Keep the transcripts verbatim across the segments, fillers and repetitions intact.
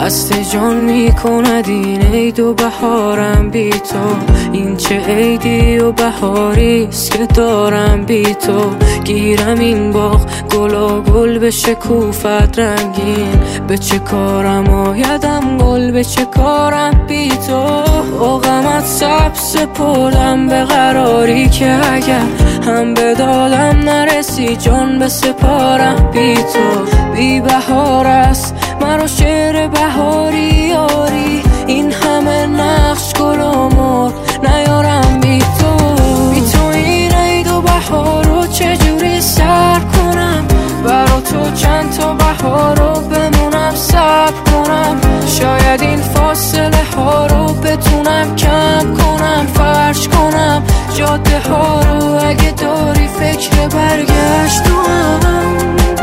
خسته جان میکند این عید و بهارم بی تو. این چه عیدی و بهاریست که دارم بی تو. گیرم این باغ گل و گل به شکوفت رنگین. به چه کارم آیدم گل، به چه کارم بی تو. با غمت سبز سپردم به قراری که اگر هم به دادم نرسی جان به سپارم بی تو. بی بهار است مرا شعر بهاری یاری. این همه نقش گل و مرد نیارم بی تو. بی تو این عید و بهار رو چجوری سر کنم؟ برا تو چند تا بهار رو بمونم صبر کنم. شاید این فاصله ها رو بتونم کم کنم، فرش کنم جاده ها رو. اگه داری فکر برگشت تو هم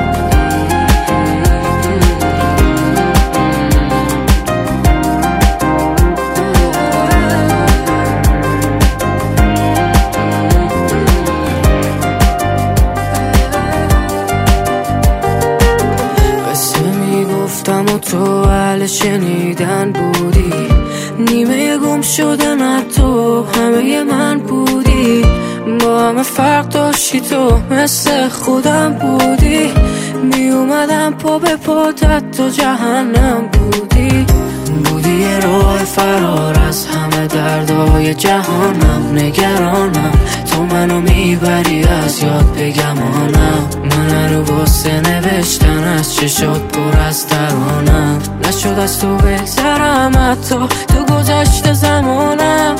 و تو اهل شنیدن بودی. نیمه گم شده نه تو همه من بودی. با همه فرق داشتی تو مثل خودم بودی. می اومدم پا به پاتت تو جهنم بودی. بودی یه راه فرار از همه دردای جهانم. نگرانم تو منو میبری از یاد بگمانم. من رو واسه نوشتن از چشات پر از ترانم. نشد از تو بگذرم حتی تو گذشته زمانم.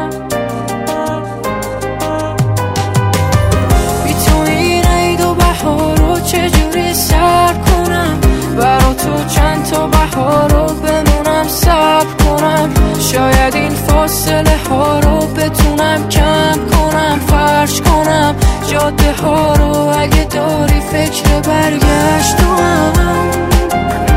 بی تو این عید و بهار رو چجوری سر کنم؟ برا تو چند تا بهار رو بمونم صبر کنم. شاید این فاصله ها رو بتونم کم کنم، فرش کنم جاده ها رو. اگه داری فکر برگشت تو هم